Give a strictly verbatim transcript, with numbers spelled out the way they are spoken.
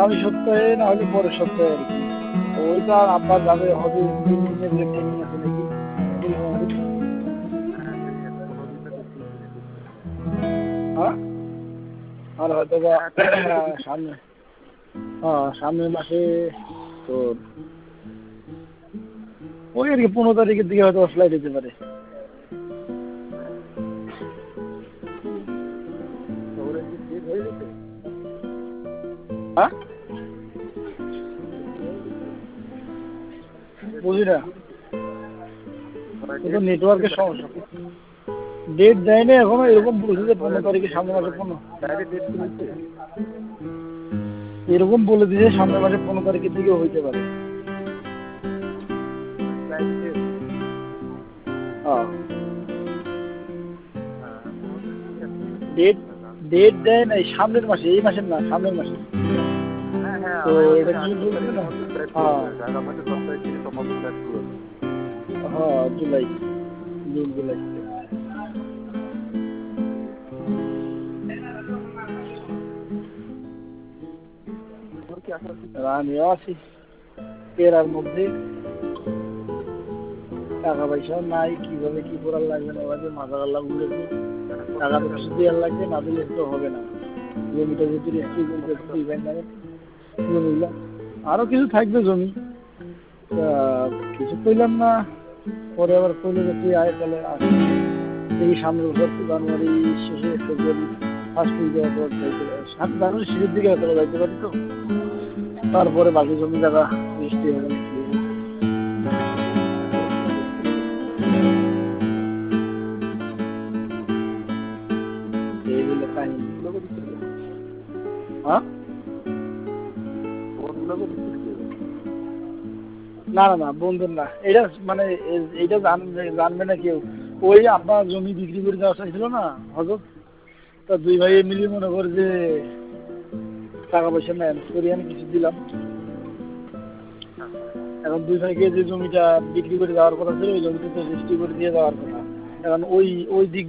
আগামী সপ্তাহে না হলে পরের সপ্তাহে আর কি। ওইটা আব্বা যাবে হবে তিন দিনের যে ট্রেনিং আছে নাকি হ্যাঁ আর হয়তো বা সামনে হ্যাঁ সামনের মাসে তো ওই আর কি পনেরো তারিখের দিকে হয়তো ফ্লাইট যেতে পারে। হ্যাঁ বুঝি না তো নেটওয়ার্কের সমস্যা। ডেট দেয় না এখনো, এরকম বলছে যে পনেরো তারিখে সামনের মাসে পনেরো এরকম বলে দিয়েছে সামনের মাসে পনেরো তারিখের দিকে হইতে পারে। হ্যাঁ ডেট ডেট দেয় নাই সামনের মাসে, এই মাসের না সামনের মাসে। তো এটা কি বলছে না হ্যাঁ হ্যাঁ জুলাই জুন জুলাই আমিও আছি পেরার মধ্যে, টাকা পয়সা নাই, কিভাবে কি করার লাগবে না এবার মাথা গাল্লা ঘুরেছে। টাকা তো কিছু দেওয়ার লাগবে, না দিলে তো হবে না। জমিটা যেহেতু রেস্ট্রি করতে দিবেন না জমিগুলা, আরো কিছু থাকবে জমি কিছু কইলাম না, পরে আবার কইলে যে তুই আয় তাহলে আসি এই সামনের বছর জানুয়ারি শেষে ফেব্রুয়ারি ফার্স্ট উইকে সাত জানুয়ারি শেষের দিকে হয়তো যাইতে পারি। তো তারপরে বাকি জমি জায়গা রেজিস্ট্রি হবে এইগুলো কাহিনী। হ্যাঁ না না না বন্ধুর না, এটা মানে এইটা জানবে জানবে না কেউ। ওই আপনার জমি বিক্রি করে দেওয়া চাইছিল না হজর, তা দুই ভাই মিলিয়ে মনে করে যে টাকা পয়সা ম্যানেজ করি আমি কিছু দিলাম। এখন দুই ভাইকে যে জমিটা বিক্রি করে দেওয়ার কথা ছিল ওই জমিটা তো রেজিস্ট্রি করে দিয়ে দেওয়ার কথা। এখন ওই ওই দিক